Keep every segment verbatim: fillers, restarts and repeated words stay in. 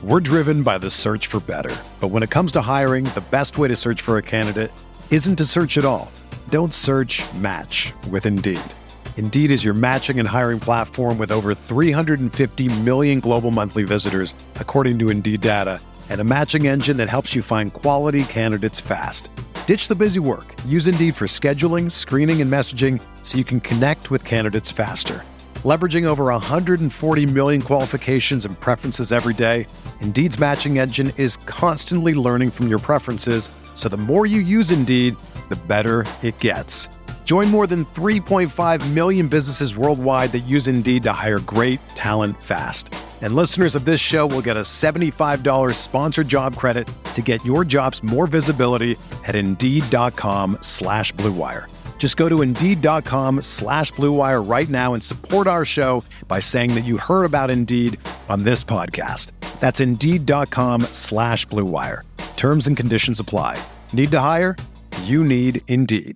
We're driven by the search for better. But when it comes to hiring, the best way to search for a candidate isn't to search at all. Don't search, match with Indeed. Indeed is your matching and hiring platform with over three hundred fifty million global monthly visitors, according to Indeed data, and a matching engine that helps you find quality candidates fast. Ditch the busy work. Use Indeed for scheduling, screening, and messaging so you can connect with candidates faster. Leveraging over one hundred forty million qualifications and preferences every day, Indeed's matching engine is constantly learning from your preferences, so the more you use Indeed, the better it gets. Join more than three point five million businesses worldwide that use Indeed to hire great talent fast. And listeners of this show will get a seventy-five dollars sponsored job credit to get your jobs more visibility at Indeed.com slash Blue Wire. Just go to Indeed.com slash Blue Wire right now and support our show by saying that you heard about Indeed on this podcast. That's Indeed.com slash Blue Wire. Terms and conditions apply. Need to hire? You need Indeed.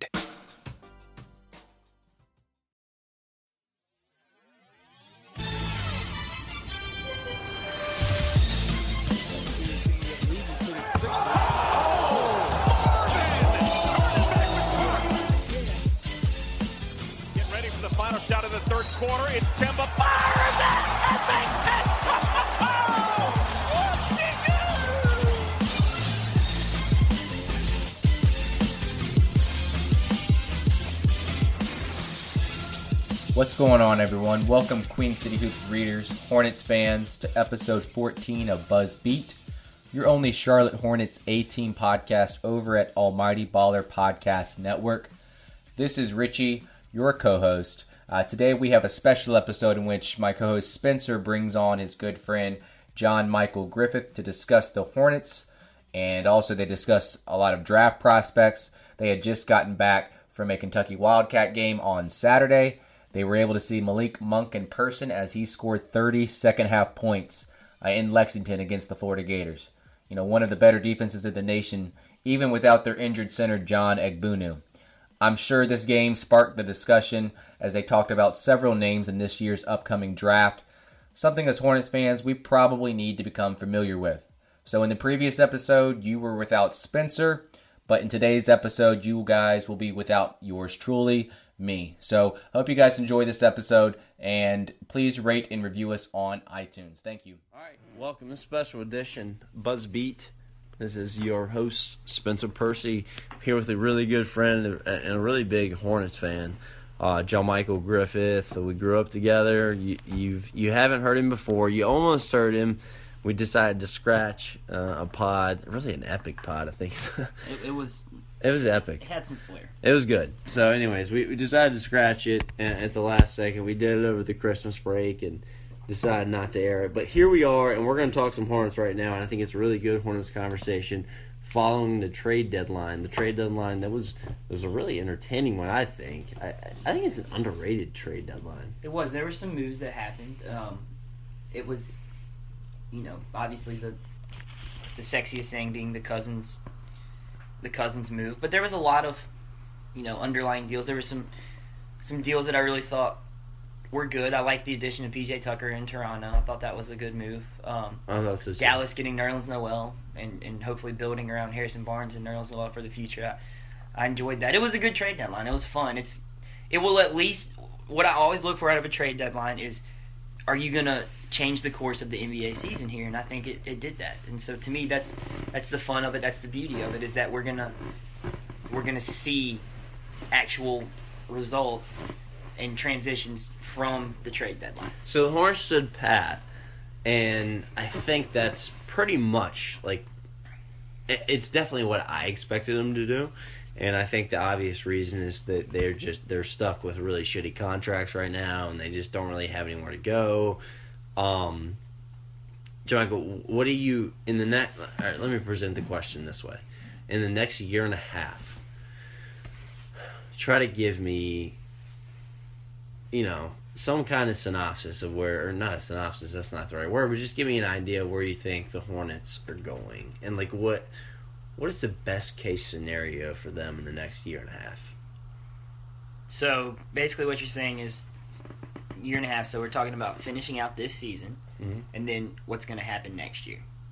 Shot in the third quarter, it's Kemba fires it and makes it! What's going on, everyone? Welcome, Queen City Hoops readers, Hornets fans, to episode fourteen of Buzz Beat, your only Charlotte Hornets A-Team podcast over at Almighty Baller Podcast Network. This is Richie, your co-host. Uh, today we have a special episode in which my co-host Spencer brings on his good friend John Michael Griffith to discuss the Hornets, and also they discuss a lot of draft prospects. They had just gotten back from a Kentucky Wildcat game on Saturday. They were able to see Malik Monk in person as he scored thirty second-half points uh, in Lexington against the Florida Gators. You know, one of the better defenses in the nation, even without their injured center John Egbunu. I'm sure this game sparked the discussion as they talked about several names in this year's upcoming draft, something as Hornets fans we probably need to become familiar with. So in the previous episode, you were without Spencer, but in today's episode, you guys will be without yours truly, me. So hope you guys enjoy this episode, and please rate and review us on iTunes. Thank you. All right, welcome to a special edition Buzz Beat. This is your host, Spencer Percy, here with a really good friend and a really big Hornets fan, uh, John Michael Griffith. We grew up together. You, you've you haven't heard him before. You almost heard him. We decided to scratch uh, a pod, really an epic pod, I think. it, it was. It was epic. It had some flair. It was good. So, anyways, we, we decided to scratch it at the last second. We did it over the Christmas break and decided not to air it. But here we are, and we're going to talk some Hornets right now, and I think it's a really good Hornets conversation following the trade deadline. The trade deadline, that was was a really entertaining one, I think. I, I think it's an underrated trade deadline. It was. There were some moves that happened. Um, it was, you know, obviously the the sexiest thing being the Cousins, the Cousins move. But there was a lot of, you know, underlying deals. There were some some deals that I really thought were good. I like the addition of P J Tucker in Toronto. I thought that was a good move. Um, I thought so too. Dallas getting Nerlens Noel and, and hopefully building around Harrison Barnes and Nerlens Noel for the future. I, I enjoyed that. It was a good trade deadline. It was fun. It's it will at least what I always look for out of a trade deadline is, are you gonna change the course of the N B A season here? And I think it, it did that. And so to me, that's that's the fun of it. That's the beauty of it, is that we're gonna we're gonna see actual results and transitions from the trade deadline. So the Hornets stood pat, and I think that's pretty much, like, it's definitely what I expected them to do. And I think the obvious reason is that they're just they're stuck with really shitty contracts right now, and they just don't really have anywhere to go. Um, John, what do you in the next? All right, let me present the question this way: in the next year and a half, try to give me, you know, some kind of synopsis of where, or not a synopsis, that's not the right word, but just give me an idea of where you think the Hornets are going, and like what. What is the best case scenario for them in the next year and a half? So basically what you're saying is year and a half, so we're talking about finishing out this season, mm-hmm. and then what's going to happen next year.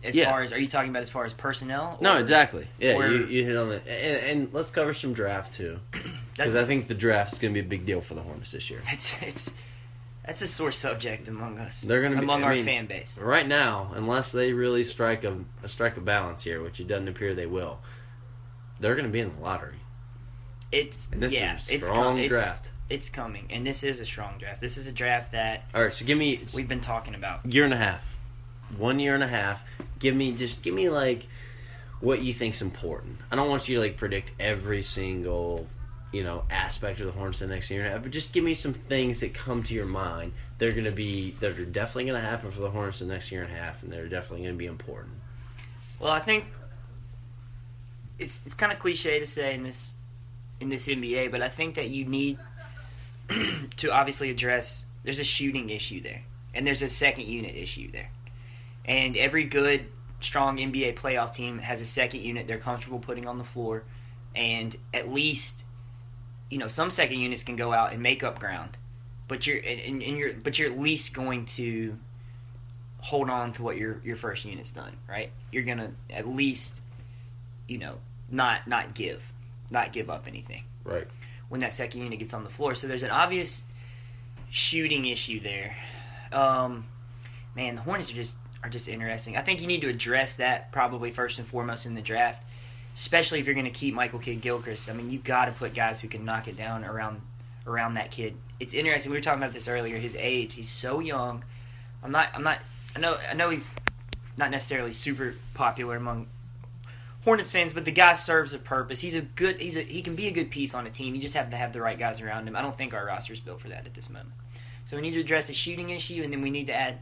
As Yeah. far as, are you talking about as far as personnel? No, or- exactly. Yeah, or- you, you hit on it. And, and let's cover some draft, too. Because That's- I think the draft is going to be a big deal for the Hornets this year. It's it's that's a sore subject among us. They're gonna be- among I our mean, fan base. Right now, unless they really strike a, a strike a balance here, which it doesn't appear they will, they're going to be in the lottery. It's And this yeah, is a it's strong com- it's, draft. It's coming, and this is a strong draft. This is a draft that All right, so give me we've been talking about. year and a half, one year and a half. Give me just give me like what you think's important. I don't want you to like predict every single you know aspect of the Hornets the next year and a half, but just give me some things that come to your mind. They're gonna be that are definitely gonna happen for the Hornets the next year and a half, and they're definitely gonna be important. Well, I think it's it's kind of cliche to say in this in this N B A, but I think that you need to obviously address. There's a shooting issue there, and there's a second unit issue there, and every good, strong N B A playoff team has a second unit they're comfortable putting on the floor, and at least, you know, some second units can go out and make up ground, but you're and, and you're but you're at least going to hold on to what your your first unit's done, right? You're gonna at least, you know, not not give, not give up anything Right. when that second unit gets on the floor. So there's an obvious shooting issue there. Um, man, the Hornets are just are just interesting. I think you need to address that probably first and foremost in the draft, especially if you're going to keep Michael Kidd-Gilchrist. I mean, you've got to put guys who can knock it down around around that kid. It's interesting. We were talking about this earlier. His age, he's so young. I'm not. I'm not. I know. I know he's not necessarily super popular among Hornets fans, but the guy serves a purpose. He's a good. He's a. He can be a good piece on a team. You just have to have the right guys around him. I don't think our roster is built for that at this moment. So we need to address a shooting issue, and then we need to add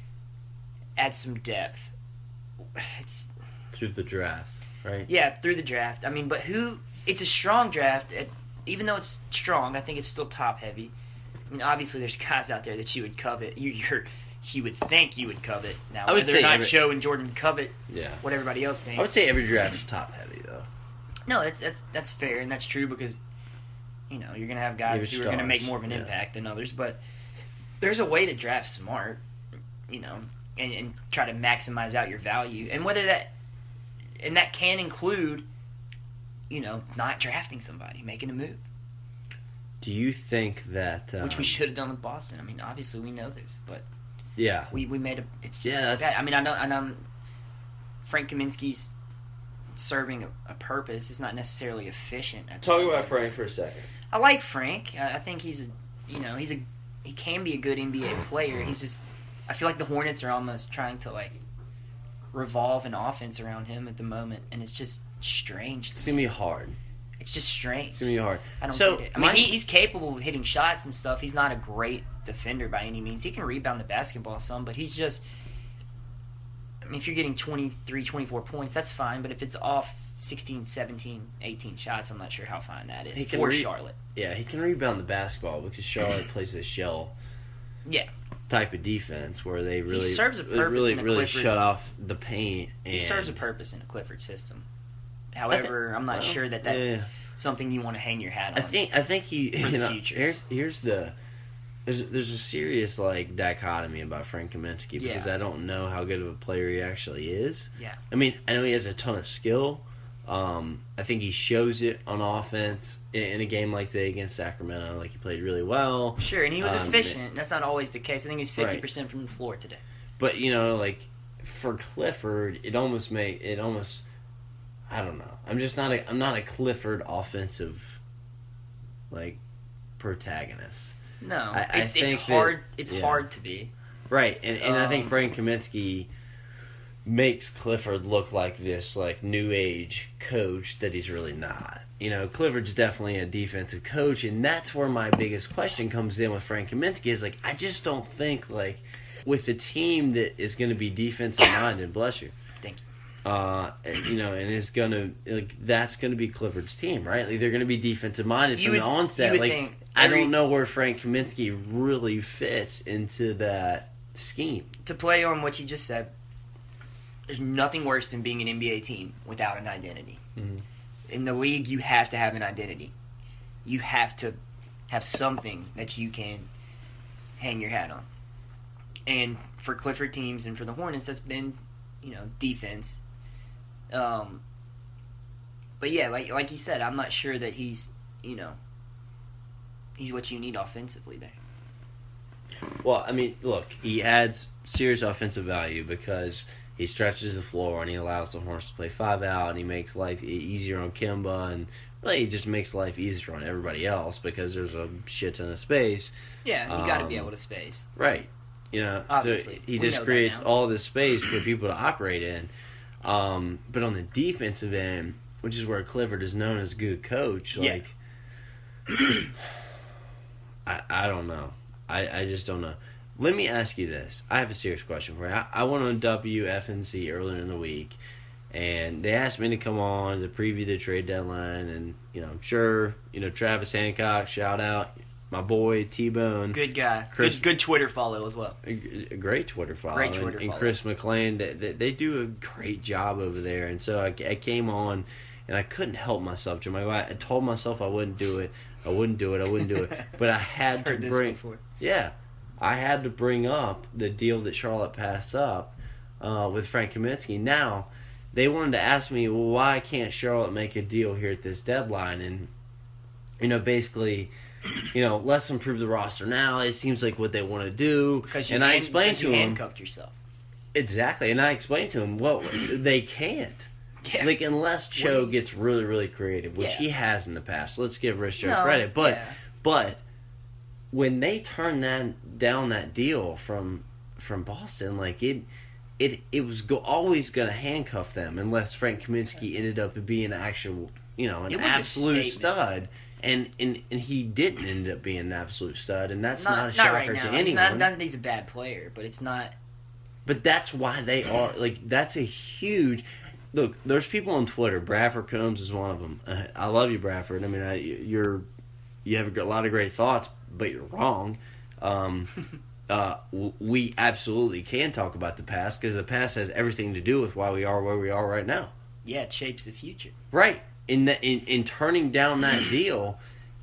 add some depth. It's Through the draft, right? yeah, through the draft. I mean, but who? It's a strong draft. It, even though it's strong, I think it's still top heavy. I mean, obviously, there's guys out there that you would covet. You, you're, you would think you would covet. Now, I would whether say or not every- Joe and Jordan covet Yeah. what everybody else thinks. I would say every draft is top heavy though. No, that's that's that's fair and that's true because you know you're gonna have guys You're who are gonna stars, make more of an yeah. impact than others, but there's a way to draft smart, you know, and, and try to maximize out your value, and whether that and that can include, you know, not drafting somebody, making a move, Do you think that? Um, which we should have done with Boston. I mean, obviously we know this, but Yeah. we, we made a. It's just Yeah, like that's- that. I mean, I know, and I'm Frank Kaminsky's serving a, a purpose. It's not necessarily efficient. at the Talk moment. about Frank for a second. I like Frank. I I think he's a, you know, he's a, he can be a good N B A player. He's just, I feel like the Hornets are almost trying to like revolve an offense around him at the moment, and it's just strange. It's gonna be hard. It's just strange. It's gonna be hard. I don't so, get it. I mean, my- he, he's capable of hitting shots and stuff. He's not a great defender by any means. He can rebound the basketball some, but he's just. I mean, if you're getting twenty-three, twenty-four points, that's fine. But if it's off sixteen, seventeen, eighteen shots, I'm not sure how fine that is He can for re- Charlotte. Yeah, he can rebound the basketball because Charlotte plays a shell Yeah. type of defense where they really serves a purpose really in a really Clifford- shut off the paint. And He serves a purpose in a Clifford system. However, I'm not well, sure that that's yeah. something you want to hang your hat on. I think I think he For the you know, future. Here's here's the there's there's a serious like dichotomy about Frank Kaminsky because Yeah. I don't know how good of a player he actually is. Yeah. I mean, I know he has a ton of skill. Um, I think he shows it on offense in, in a game like that against Sacramento. Like he played really well. Sure, and he was Um, efficient. That's not always the case. I think he was Right. fifty percent from the floor today. But you know, like for Clifford, it almost make it almost. I don't know. I'm just not a. I'm not a Clifford offensive, like, protagonist. No, I- I it, it's think that- hard. It's yeah. hard to be. Right, and and I think Um, Frank Kaminsky makes Clifford look like this like new age coach that he's really not. You know, Clifford's definitely a defensive coach, and that's where my biggest question comes in with Frank Kaminsky is like I just don't think like with the team that is going to be defensive minded. Bless you. Thank you. Uh, you know, and is gonna like that's gonna be Clifford's team, right? Like they're gonna be defensive minded You from would- the you onset. would Like think I every- don't know where Frank Kaminsky really fits into that scheme. To play on what you just said, there's nothing worse than being an N B A team without an identity. Mhm. In the league, you have to have an identity. You have to have something that you can hang your hat on. And for Clifford teams and for the Hornets, that's been you know, defense. Um, but yeah, like like you said, I'm not sure that he's, you know, he's what you need offensively there. Well, I mean, look, he adds serious offensive value because he stretches the floor and he allows the Hornets to play five out, and he makes life easier on Kemba, and really he just makes life easier on everybody else because there's a shit ton of space. Yeah, you got to um, be able to space. Right. You know, Obviously. so he We just know that creates now. all this space for people to operate in. Um, but on the defensive end, which is where Clifford is known as a good coach, Yeah. like, I, I don't know. I, I just don't know. Let me ask you this. I have a serious question for you. I, I went on W F N C earlier in the week, and they asked me to come on to preview the trade deadline. And, you know, I'm sure, you know, Travis Hancock, shout out, my boy T-Bone. Good guy. Chris- good, good Twitter follow as well. A, a great Twitter follow. Great and- Twitter and, follow. Chris McLean, they, they, they do a great job over there. And so I, I came on, and I couldn't help myself, Jim. I, I told myself I wouldn't do it. I wouldn't do it. I wouldn't do it. But I had I've to heard this bring. before. Yeah, I had to bring up the deal that Charlotte passed up uh, with Frank Kaminsky. Now, they wanted to ask me, well, why can't Charlotte make a deal here at this deadline? And, you know, basically, you know, let's improve the roster now. It seems like what they want to do. Because you, and I hand- explained because to you him handcuffed yourself. exactly, and I explained to him, well, they can't. Yeah. Like, unless Cho What do you- gets really, really creative, which Yeah. he has in the past. Let's give Rich Cho No, credit. But, yeah. but when they turned that down that deal from from Boston, like it, it it was go, always going to handcuff them unless Frank Kaminsky ended up being an actual, you know, an It was a absolute statement. stud. And, and and he didn't end up being an absolute stud, and that's Not, not, a not shocker right to now. anyone. It's not, not that he's a bad player, but it's not. But that's why they are like that's a huge look. There's people on Twitter. Bradford Combs is one of them. Uh, I love you, Bradford. I mean, I, you're you have a lot of great thoughts, but you're wrong. Um, uh, w- we absolutely can talk about the past because the past has everything to do with why we are where we are right now. Yeah, it shapes the future. Right. In the, in in turning down that deal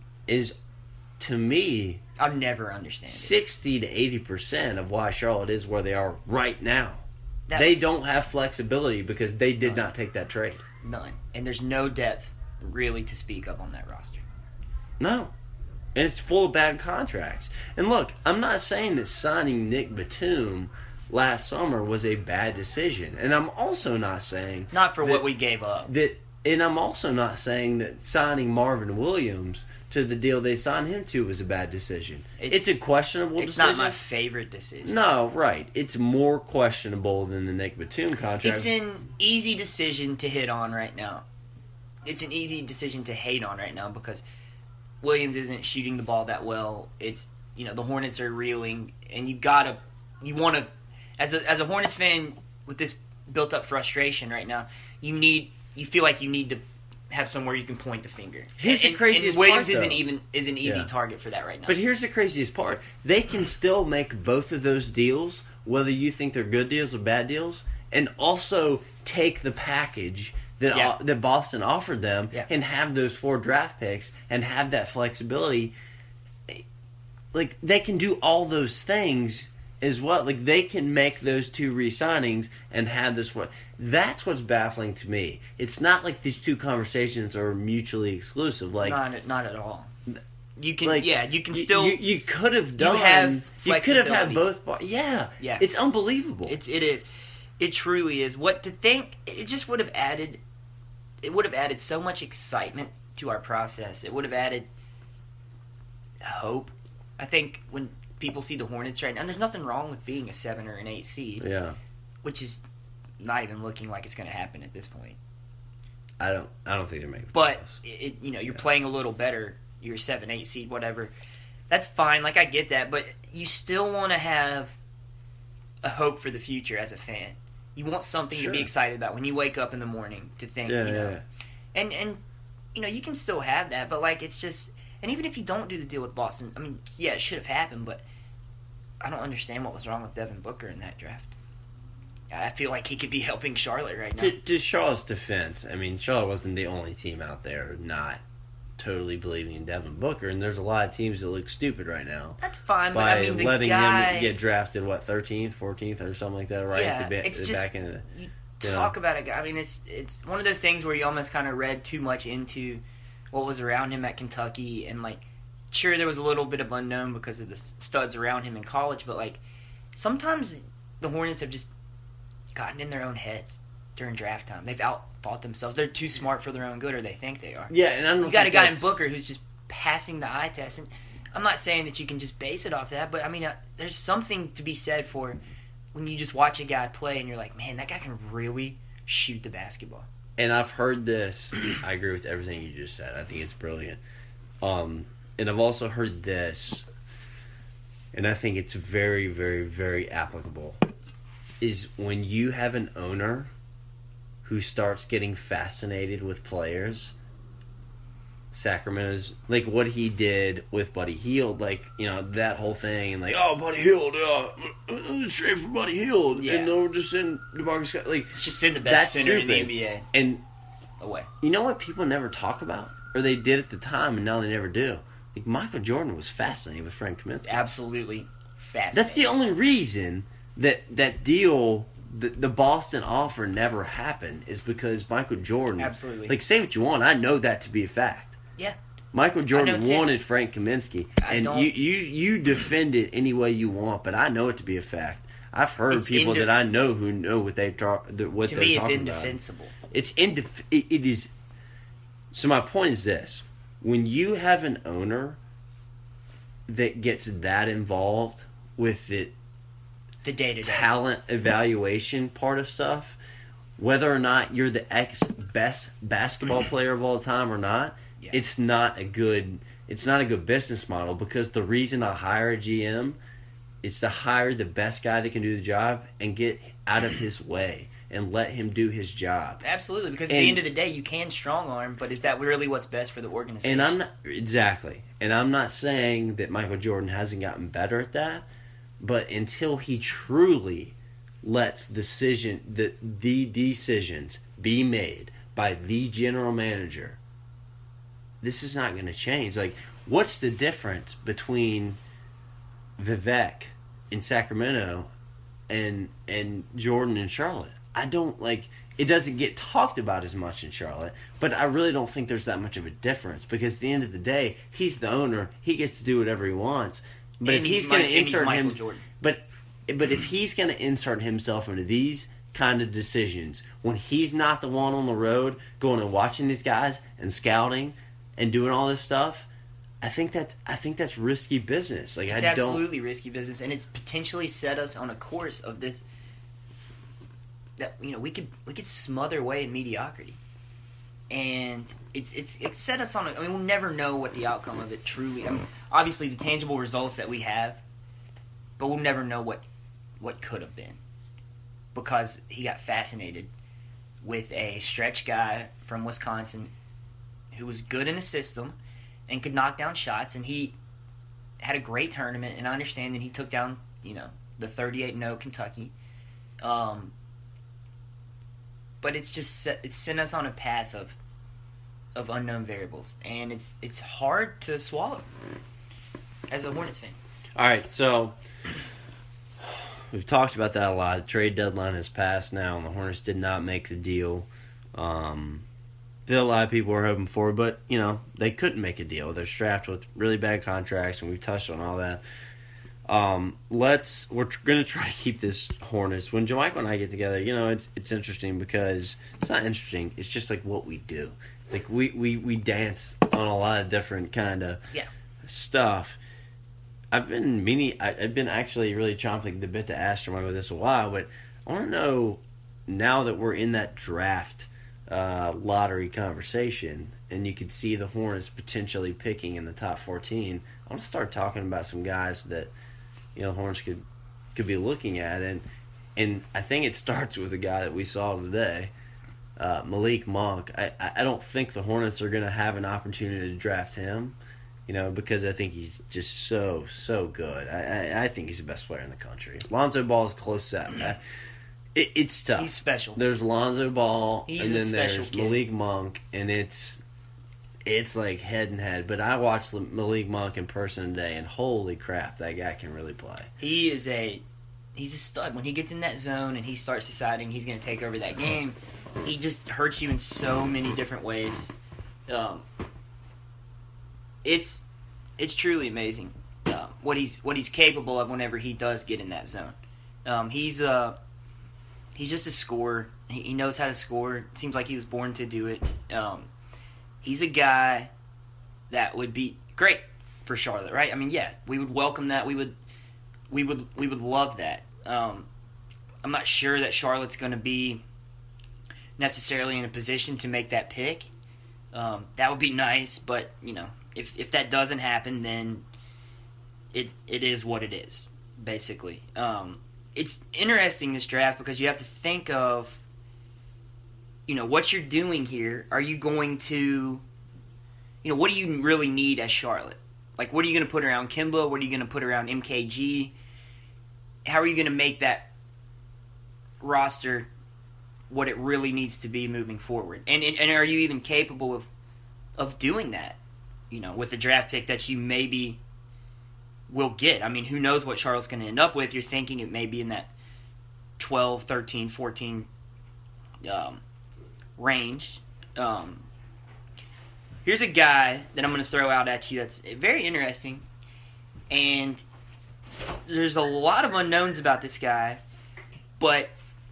is to me I'll never understand it. sixty to eighty percent of why Charlotte is where they are right now. That They was don't have flexibility because they did None. not take that trade. None. And there's no depth really to speak of on that roster. No. And it's full of bad contracts. And look, I'm not saying that signing Nick Batum last summer was a bad decision. And I'm also not saying Not for that, what we gave up. that and I'm also not saying that signing Marvin Williams to the deal they signed him to was a bad decision. It's, It's- a questionable It's decision. not my favorite decision. No, right. It's more questionable than the Nick Batum contract. It's an easy decision to hit on right now. It's an easy decision to hate on right now because Williams isn't shooting the ball that well. It's, you know, the Hornets are reeling, and you gotta, you want to, as a as a Hornets fan with this built up frustration right now, you need, you feel like you need to have somewhere you can point the finger. Here's the and, craziest and Williams part, isn't though. even is an easy Yeah. target for that right now. But here's the craziest part. They can still make both of those deals, whether you think they're good deals or bad deals, and also take the package that Yeah. uh, that Boston offered them Yeah. and have those four draft picks and have that flexibility. Like, they can do all those things as well. Like, they can make those two re-signings and have this four. That's what's baffling to me. It's not like these two conversations are mutually exclusive. Like, not not at all. You can like, yeah, you can you- still you, you could have done have you could have had flexibility. both bar- yeah Yeah. it's unbelievable. It's it is. It truly is. What to think? It just would have added. It would have added so much excitement to our process. It would have added hope. I think when people see the Hornets right now, and there's nothing wrong with being a seven or an eight seed, yeah which is not even looking like it's going to happen at this point. I don't I don't think they're making But playoffs. it, you know, you're playing a little better. You're a seven, eight seed, whatever. That's fine. Like I get that, but you still want to have a hope for the future as a fan. You want something Sure. to be excited about when you wake up in the morning to think, yeah, you know, yeah, yeah. and and you know you can still have that, but like it's just, and even if you don't do the deal with Boston, I mean, yeah, it should have happened, but I don't understand what was wrong with Devin Booker in that draft. I feel like he could be helping Charlotte right now. To, to Shaw's defense, I mean, Shaw wasn't the only team out there not totally believing in Devin Booker, and there's a lot of teams that look stupid right now. That's fine, but by I mean, the letting guy, him get drafted, what, thirteenth, fourteenth, or something like that, right? Yeah, at the, ba- it's the just, back end of the, you you talk know. about a guy. I mean, it's it's one of those things where you almost kind of read too much into what was around him at Kentucky, and like, sure, there was a little bit of unknown because of the studs around him in college, but like, sometimes the Hornets have just gotten in their own heads during draft time. They've outthought themselves. They're too smart for their own good, or they think they are. Yeah, and I don't You got a think guy in that's- Booker who's just passing the eye test, and I'm not saying that you can just base it off that, but I mean, uh, there's something to be said for when you just watch a guy play and you're like, man, that guy can really shoot the basketball. And I've heard this. I agree with everything you just said. I think it's brilliant. Um, and I've also heard this, and I think it's very, very, very applicable, is when you have an owner who starts getting fascinated with players. Sacramento's, like what he did with Buddy Hield, like, you know, that whole thing, and like, oh, Buddy Hield, uh, let's trade for Buddy Hield, Yeah. and they'll just send DeMarcus Scott, like, It's just send the that's best center in the N stupid. B A And away. you know what people never talk about? Or they did at the time, and now they never do? Like, Michael Jordan was fascinated with Frank Kaminsky. Absolutely fascinating. That's the only reason that that deal, the, the Boston offer never happened, is because Michael Jordan... Absolutely. Like, say what you want, I know that to be a fact. Yeah. Michael I Jordan know too. wanted Frank Kaminsky, I and don't- you, you you defend it any way you want, but I know it to be a fact. I've heard It's people inde- that I know who know what they talk, that- what To they're me, it's talking about. indefensible. It's indef- it, it is. So my point is this: when you have an owner that gets that involved with the The day-to-day. talent evaluation part of stuff, whether or not you're the ex best basketball player of all time or not, Yeah. it's not a good it's not a good business model, because the reason I hire a G M is to hire the best guy that can do the job and get out of his way and let him do his job. Absolutely, because at And- the end of the day, you can strong arm, but is that really what's best for the organization? And I'm not exactly. And I'm not saying that Michael Jordan hasn't gotten better at that, but until he truly lets decision the the decisions be made by the general manager, this is not going to change. Like, what's the difference between Vivek in Sacramento and and Jordan in Charlotte? I don't like it doesn't get talked about as much in Charlotte, but I really don't think there's that much of a difference, because at the end of the day, he's the owner. He gets to do whatever he wants. But And if he's he's going to Mi- and he's insert Michael him, Jordan. but but if he's going to insert himself into these kind of decisions when he's not the one on the road going and watching these guys and scouting and doing all this stuff, I think that I think that's risky business. Like, It's I don't. absolutely risky business, and it's potentially set us on a course of this that you know we could we could smother away in mediocrity, and it's it's it's set us on. A, I mean, we'll never know what the outcome of it truly. I mean, obviously the tangible results that we have, but we'll never know what what could have been, because he got fascinated with a stretch guy from Wisconsin who was good in the system and could knock down shots, and he had a great tournament, and I understand that he took down, you know, the thirty-eight and oh Kentucky. Um, but it's just set, it's sent us on a path of of unknown variables, and it's it's hard to swallow as a Hornets fan. All right, so we've talked about that a lot. The trade deadline has passed now, and the Hornets did not make the deal um, that a lot of people were hoping for. But, you know, they couldn't make a deal. They're strapped with really bad contracts, and we've touched on all that. Um, let's we're tr- going to try to keep this Hornets. When JaMichael and I get together, you know, it's it's interesting because it's not interesting. It's just like what we do. Like we, we, we dance on a lot of different kind of Yeah. stuff. I've been meaning, I- I've been actually really chomping the bit to ask JaMichael this a while, but I want to know, now that we're in that draft uh, lottery conversation, and you could see the Hornets potentially picking in the top fourteen, I want to start talking about some guys that, you know, the Hornets could could be looking at, and and I think it starts with a guy that we saw today, uh, Malik Monk. I, I don't think the Hornets are going to have an opportunity to draft him, you know, because I think he's just so, so good. I, I, I think he's the best player in the country. Lonzo Ball is close second. I- It, it's tough. He's special. There's Lonzo Ball, He's and a then special there's kid. Malik Monk, and it's it's like head and head. But I watched Malik Monk in person today, and holy crap, that guy can really play. He is a he's a stud. When he gets in that zone and he starts deciding he's going to take over that game, he just hurts you in so many different ways. Um, it's it's truly amazing uh, what he's what he's capable of whenever he does get in that zone. Um, he's uh he's just a scorer. He, he knows how to score. Seems like he was born to do it. Um, he's a guy that would be great for Charlotte, right? I mean, yeah, we would welcome that. We would we would we would love that. Um, I'm not sure that Charlotte's going to be necessarily in a position to make that pick. Um, that would be nice, but you know, if if that doesn't happen, then it it is what it is, basically. Um, it's interesting, this draft, because you have to think of, you know, what you're doing here. Are you going to, you know, what do you really need as Charlotte? Like, what are you going to put around Kemba? What are you going to put around M K G? How are you going to make that roster what it really needs to be moving forward? And, and and are you even capable of of doing that, you know, with the draft pick that you maybe will get? I mean, who knows what Charlotte's going to end up with? You're thinking it may be in that twelve, thirteen, fourteen um, range. Um, here's a guy that I'm going to throw out at you that's very interesting, and there's a lot of unknowns about this guy, but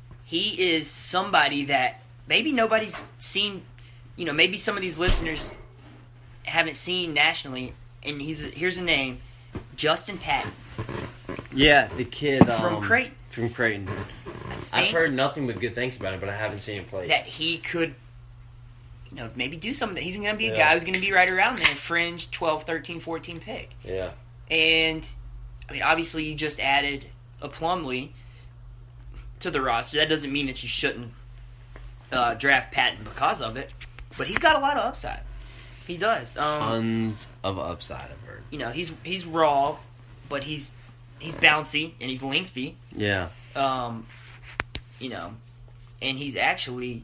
he is somebody that maybe nobody's seen, you know, maybe some of these listeners haven't seen nationally, and he's here's a name, Justin Patton. Yeah, the kid From um, Creighton. From Creighton. I I've heard nothing but good things about it, but I haven't seen him play. that he could, you know, maybe do something. He's going to be a Yeah. guy who's going to be right around there, fringe twelve, thirteen, fourteen pick. Yeah. And, I mean, obviously you just added a Plumlee to the roster. That doesn't mean that you shouldn't uh, draft Patton because of it, but he's got a lot of upside. He does. Um, Tons of upside, I've heard. you know, he's he's raw, but he's he's bouncy and he's lengthy. Yeah. Um, you know, and he's actually,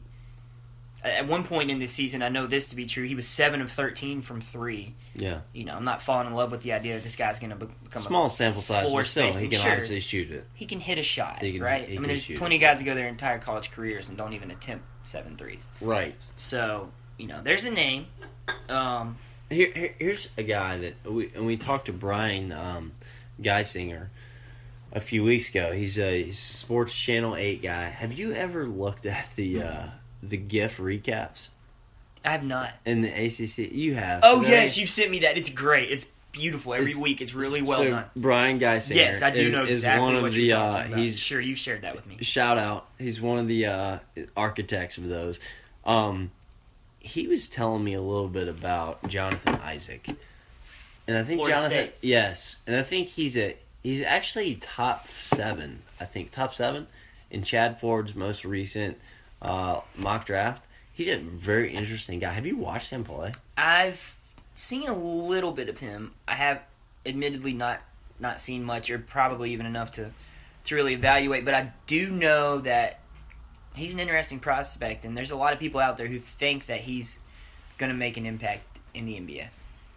at one point in this season, I know this to be true, he was seven of thirteen from three. Yeah. You know, I'm not falling in love with the idea that this guy's going to become Small a sample size, floor but still, he spacing. can Sure. obviously shoot it. He can hit a shot, He can- right? he I mean, can there's shoot plenty it. of guys that go their entire college careers and don't even attempt seven threes. Right. So, you know, there's a name. Um, Here, here, here's a guy that we and we talked to Brian um, Geisinger a few weeks ago. He's a, he's a Sports Channel eight guy. Have you ever looked at the uh, the GIF recaps I have not. in the A C C? You have. Oh, They- yes, you've sent me that. It's great. It's beautiful every It's- week. It's really well so done. Brian Geisinger Yes, I do is, know is exactly one of what the you're uh, talking about. he's Sure, you shared that with me. shout out. He's one of the uh, architects of those. Um, he was telling me a little bit about Jonathan Isaac, and I think Florida Jonathan, State. yes, and I think he's a he's actually top seven. I think top seven in Chad Ford's most recent uh, mock draft. He's a very interesting guy. Have you watched him play? I've seen a little bit of him. I have admittedly not not seen much, or probably even enough to to really evaluate. But I do know that he's an interesting prospect, and there's a lot of people out there who think that he's going to make an impact in the N B A.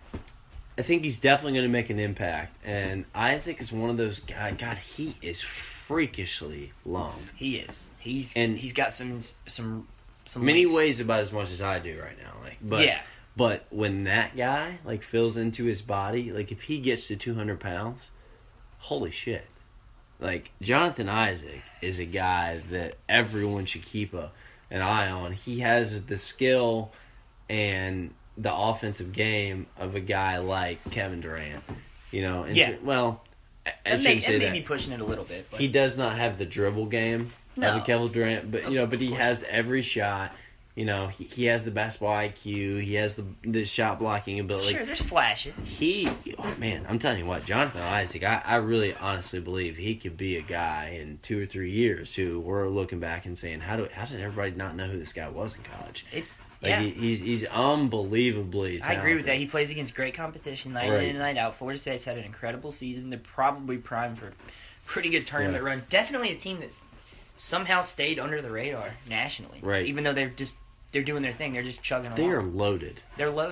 I think he's definitely going to make an impact. And Isaac is one of those guys. God, he is freakishly long. He is. He's And- and he's got some some some Many length. ways about as much as I do right now. Like, but Yeah. but when that guy like fills into his body, like if he gets to two hundred pounds, holy shit! Like Jonathan Isaac is a guy that everyone should keep a an eye on. He has the skill and the offensive game of a guy like Kevin Durant. You know, and Yeah. to- well, I, I And may, shouldn't say and that. maybe pushing it a little bit. But He does not have the dribble game No. of a Kevin Durant, but you know, but he Of course has every shot. You know, he, he has the basketball I Q. He has the the shot blocking ability. sure, there's flashes. He, oh man, I'm telling you what, Jonathan Isaac, I, I really honestly believe he could be a guy in two or three years who we're looking back and saying, how do how did everybody not know who this guy was in college? It's Like yeah. he, he's he's unbelievably talented. I agree with that. He plays against great competition night Right. in and night out. Florida State's had an incredible season. They're probably primed for a pretty good tournament Yeah. run. Definitely a team that's somehow stayed under the radar nationally. Right. Even though they're just they're doing their thing. They're just chugging They are along. loaded. They're loaded.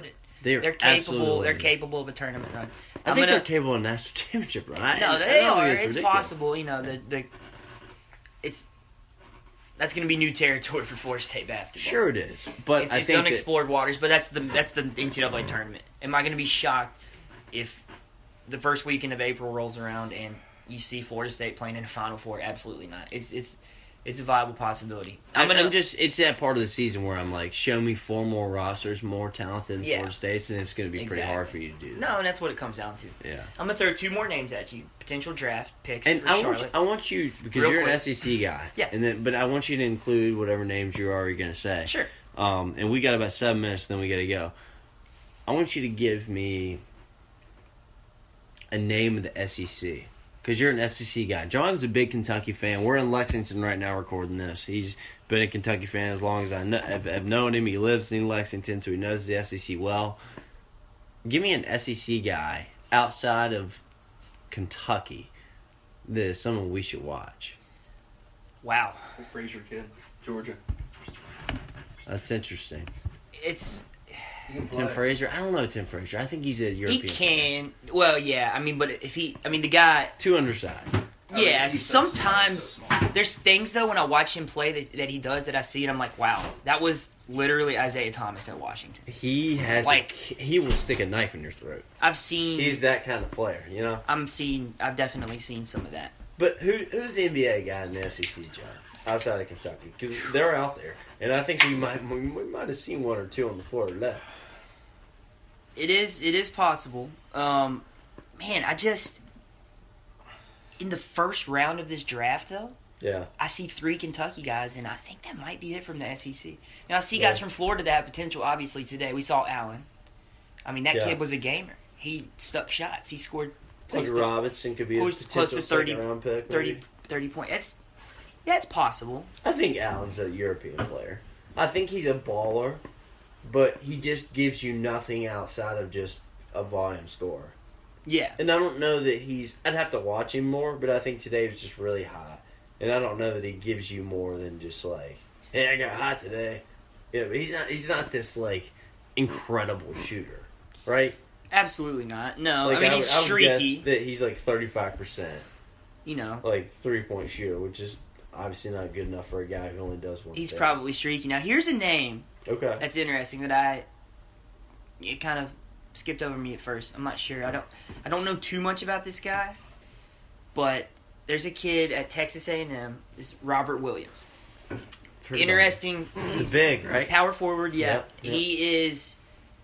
They're, they're absolutely capable. They're winning. capable of a tournament run. I I'm think gonna, they're capable of a national championship run. I, No, I they don't are. think It's ridiculous. possible. You know, the the it's that's going to be new territory for Florida State basketball. Sure, it is. But it's, I it's think that- unexplored waters. But that's the that's the N C double A tournament. Am I going to be shocked if the first weekend of April rolls around and you see Florida State playing in the Final Four? Absolutely not. It's it's it's a viable possibility. I'm I'm, gonna I'm just it's that part of the season where I'm like, show me four more rosters more talented than Yeah. Florida State's, and it's going to be pretty Exactly. hard for you to do that. no, and that's what it comes down to. Yeah. I'm gonna throw two more names at you. Potential draft picks And for I want, Charlotte. you, I want you because Real you're an quick. S E C guy. Yeah. And then, but I want you to include whatever names you're already going to say. Sure. Um, and we got about seven minutes, then we got to go. I want you to give me a name of the S E C because you're an S E C guy. John's a big Kentucky fan. We're in Lexington right now recording this. He's been a Kentucky fan as long as I know, have, have known him. He lives in Lexington, so he knows the S E C well. Give me an S E C guy outside of Kentucky that is someone we should watch. Wow. Frazier kid, Georgia. That's interesting. It's He can Tim play. Frazier? I don't know Tim Frazier. I think he's a European. he can. Well, yeah. I mean, but if he, I mean, the guy. Too undersized. Oh, Yeah, he's so small, sometimes so small. there's things though when I watch him play that, that he does that I see and I'm like, wow, that was literally Isaiah Thomas at Washington. He has Like- a, he will stick a knife in your throat. I've seen. He's that kind of player, you know. I'm seen. I've definitely seen some of that. But who who's the N B A guy in the S E C, John, outside of Kentucky? Because they're out there, and I think we might we, we might have seen one or two on the floor left. It is. It is possible. Um, man, I just in the first round of this draft though. Yeah, I see three Kentucky guys, and I think that might be it from the S E C. Now, I see guys Yeah. from Florida that have potential, obviously, today. We saw Allen. I mean, that Yeah. kid was a gamer. He stuck shots. He scored I think close to Robinson could be a close- potential close to thirty second round pick. thirty, maybe. thirty points. That's, yeah, it's possible. I think Allen's a European player. I think he's a baller, but he just gives you nothing outside of just a volume scorer. Yeah. And I don't know that he's. I'd have to watch him more, but I think today was just really hot. And I don't know that he gives you more than just like, hey, I got hot today. Yeah, but he's not. He's not this like incredible shooter, right? Absolutely not. No, Like I mean, he's I would streaky. guess that he's like thirty-five percent, You know, like three point shooter, which is obviously not good enough for a guy who only does one. he's thing. probably streaky. Now, here's a name okay. that's interesting that I it kind of skipped over me at first. I'm not sure. I don't I don't know too much about this guy, but there's a kid at Texas A and M. This is Robert Williams. Pretty Interesting. much. He's The big, right? power forward. Yeah, Yep, yep. he is.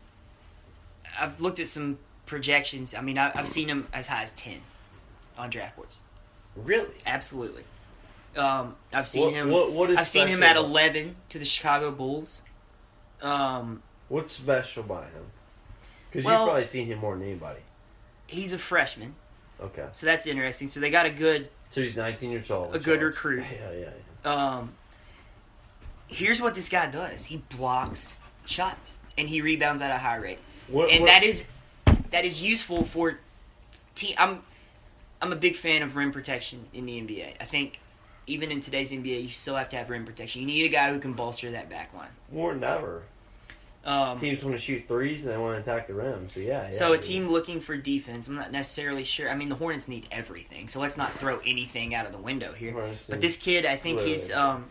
I've looked at some projections. I mean, I, I've seen him as high as ten on draft boards. Really? Absolutely. Um, I've seen What- him. what- what is I've seen him special at about- eleven to the Chicago Bulls. Um, What's special about him? Because Well- you've probably seen him more than anybody. he's a freshman, Okay. so that's interesting. So they got a good. So he's nineteen years old. A which good helps. recruit. Yeah, yeah, yeah. Um, here's what this guy does: he blocks shots and he rebounds at a high rate, What, and what- that is that is useful for team. I'm I'm a big fan of rim protection in the N B A. I think even in today's N B A, you still have to have rim protection. You need a guy who can bolster that back line. more than ever. Um, Teams want to shoot threes and they want to attack the rim. So yeah. So yeah, a team looking for defense, I'm not necessarily sure. I mean, the Hornets need everything, so let's not throw anything out of the window here. Hornets But need this kid, I think literally he's um,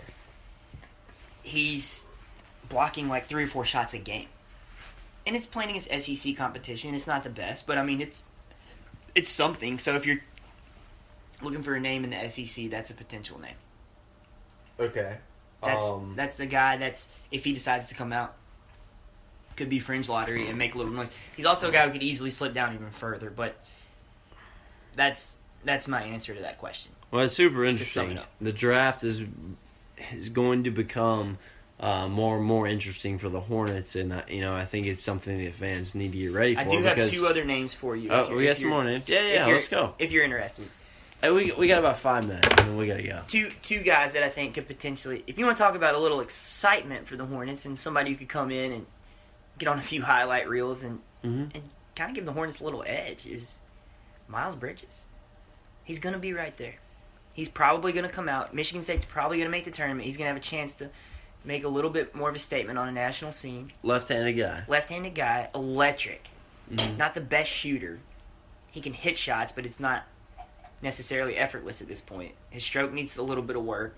he's blocking like three or four shots a game, and it's playing against S E C competition. It's not the best, but I mean, it's it's something. So if you're looking for a name in the S E C, that's a potential name. Okay. That's um, that's the guy that's if he decides to come out. Could be fringe lottery and make a little noise. He's also a guy who could easily slip down even further, but that's that's my answer to that question. well, it's super sum interesting. it up. The draft is is going to become uh, more and more interesting for the Hornets, and uh, you know I think it's something that fans need to get ready for. I do have because, two other names for you. if Oh, you're- we got if some you're- more names. Yeah, if yeah. you're- Let's go. If you're interested. Hey, we we got about five minutes, and then we gotta go. Two two guys that I think could potentially, if you want to talk about a little excitement for the Hornets and somebody who could come in and get on a few highlight reels and Mhm. and kind of give the Hornets a little edge is Miles Bridges. He's going to be right there. He's probably going to come out. Michigan State's probably going to make the tournament. He's going to have a chance to make a little bit more of a statement on a national scene. Left-handed guy. Left-handed guy, electric. Mhm. Not the best shooter. He can hit shots, but it's not necessarily effortless at this point. His stroke needs a little bit of work.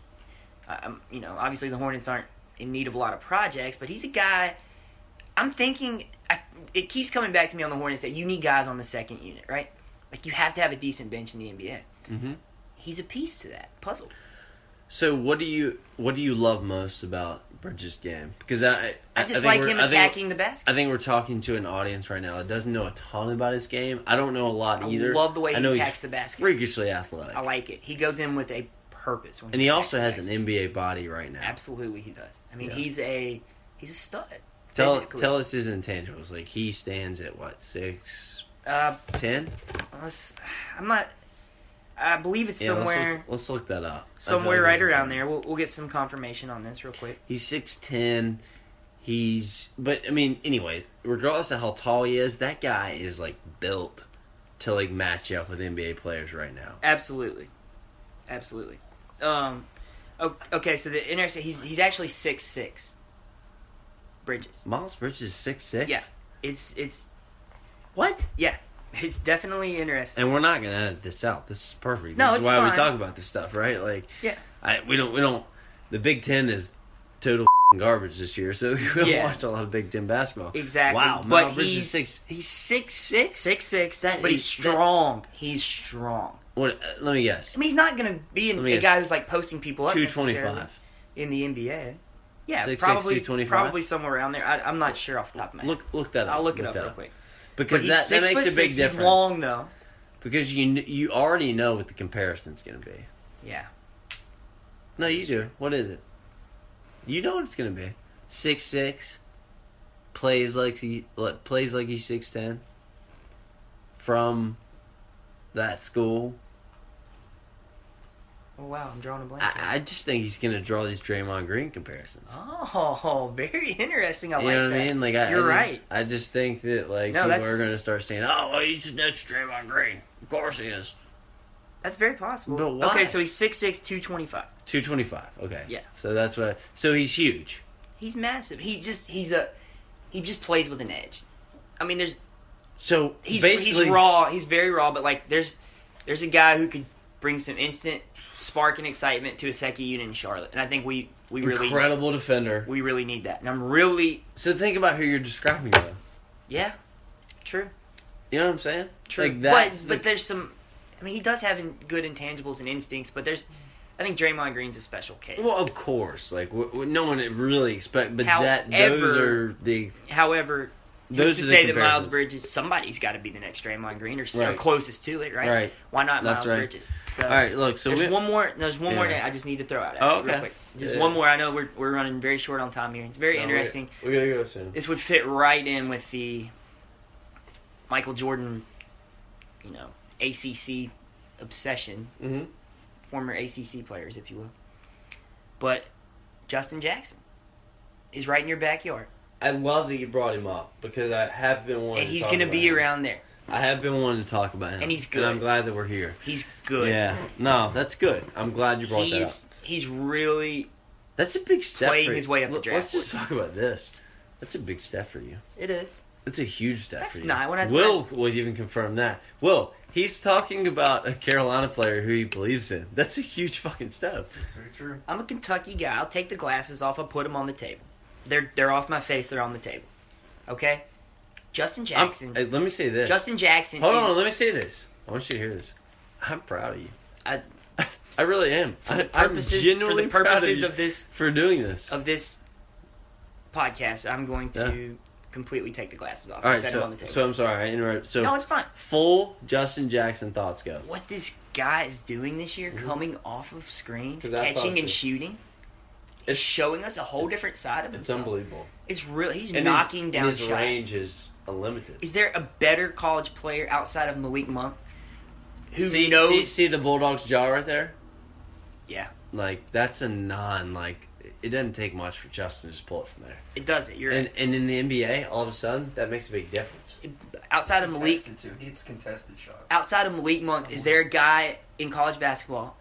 Um, you know, obviously the Hornets aren't in need of a lot of projects, but he's a guy. I'm thinking I, it keeps coming back to me on the Hornets that you need guys on the second unit, right? Like you have to have a decent bench in the N B A. Mm-hmm. He's a piece to that puzzle. So what do you what do you love most about Bridges' game? Because I I, I just think like we're- him I think- attacking the basket. I think we're talking to an audience right now that doesn't know a ton about his game. I don't know a lot I either. love the way I he know attacks he's the basket. freakishly athletic. I like it. He goes in with a purpose. When and he attacks also the has basket. an N B A body right now. Absolutely, he does. I mean, Yeah. he's a he's a stud. Tell physically. tell us his intangibles. Like he stands at what six Uh, ten? let's, I'm not. I believe it's Yeah, let's somewhere look, let's look that up. I somewhere feel like right it's around important. there. We'll we'll get some confirmation on this real quick. He's six ten. He's but I mean anyway, regardless of how tall he is, that guy is like built to like match up with N B A players right now. Absolutely, absolutely. Um, o- okay, so the interesting. He's he's actually six six. Bridges. Miles Bridges is six six. Yeah, it's it's What? yeah, it's definitely interesting. And we're not gonna edit this out. This is perfect. This No, is it's why we fine. talk about this stuff, right? Like, Yeah. I we don't we don't. The Big Ten is total garbage this year, so we don't Yeah. watch a lot of Big Ten basketball. Exactly, Wow, but Miles Bridges he's- is six. He's six six. Six six, That but he's is- strong. He's strong. What? Uh, let me guess. I mean, he's not going to be an, Let me a guess. guy who's like posting people up Two necessarily twenty five. in the N B A. Yeah, six six, probably two twenty-five? probably somewhere around there. I, I'm not sure off the top of my head. Look look that up. I'll look it up that real quick. Because But he's that, that six makes foot a big six. difference. He's long though. Because you kn- you already know what the comparison's going to be. Yeah. No, you do. What is it? You know what it's going to be. Six six. Plays like he like, plays like he's six ten. From that school. Oh wow, I'm drawing a blank. here. I, I just think he's going to draw these Draymond Green comparisons. Oh, very interesting. I you like know what that. I mean? Like I, You're I right. Just, I just think that like No, people that's- are going to start saying, "Oh, well, he's just next Draymond Green." Of course he is. That's very possible. But why? Okay, so he's six six, two twenty-five. Two twenty five. Okay. Yeah. So that's what. I, so he's huge. He's massive. He just he's a he just plays with an edge. I mean, there's So he's basically, he's raw. He's very raw, but like there's there's a guy who could bring some instant spark and excitement to a second unit in Charlotte, and I think we we really incredible defender. we really need that. And I'm really So think about who you're describing, though. yeah, true, You know what I'm saying? true. Like that's but but there's some. I mean, he does have in, good intangibles and instincts, but there's. I think Draymond Green's a special case. well, of course. Like w- w- no one really expect, but that those However- are the However, those who's are to the say that Miles comparisons. Bridges, somebody's got to be the next Draymond Green or, or Right. closest to it, right? Right. Why not That's Miles right. Bridges? So All right, look. So there's we, one more. There's one more Yeah. name I just need to throw out. Oh, Actually, okay. real quick. Just Yeah. one more. I know we're we're running very short on time here. It's very No, interesting. We, we gotta go soon. This would fit right in with the Michael Jordan, you know, A C C obsession. Mm-hmm. Former A C C players, if you will. But Justin Jackson is right in your backyard, I love that you brought him up because I have been wanting. and to he's talk going to about be him. around there. I have been wanting to talk about him, And he's good. I'm glad that we're here. He's good. Yeah. No, that's good. I'm glad you brought that up. He's he's really That's a big step. playing for his you. way up the Let- draft Let's just board. talk about this. That's a big step for you. it is. That's a huge step That's for you. not what I- Will would even confirm that. Will, he's talking about a Carolina player who he believes in. That's a huge fucking step. Very true. I'm a Kentucky guy. I'll take the glasses off. I'll put them on the table. They're they're off my face. They're on the table. Okay. Justin I'm- Jackson. hey, let me say this. Justin Jackson. Hold is, on, let me say this. I want you to hear this. I'm proud of you. I, I really am. for I, the purposes I'm for genuinely the proud purposes of, you of this for doing this. of this podcast, I'm going to completely take the glasses off All and right, set them on so, the table. so I'm sorry, I interrupted. So no, it's fine. full Justin Jackson thoughts go. What this guy is doing this year, coming off of screens, 'Cause I catching thought and so. shooting, It's- is showing us a whole different side of It's himself. unbelievable. It's real. He's And knocking his, down his shots. range is unlimited. Is there a better college player outside of Malik Monk who see, knows? see, see the Bulldogs jaw right there? Yeah, Like that's a non like it doesn't take much for Justin to just pull it from there. it does it. You're And and in the N B A, all of a sudden that makes a big difference. outside of Malik. Contested too. Needs contested shots. Outside of Malik Monk, is there a guy in college basketball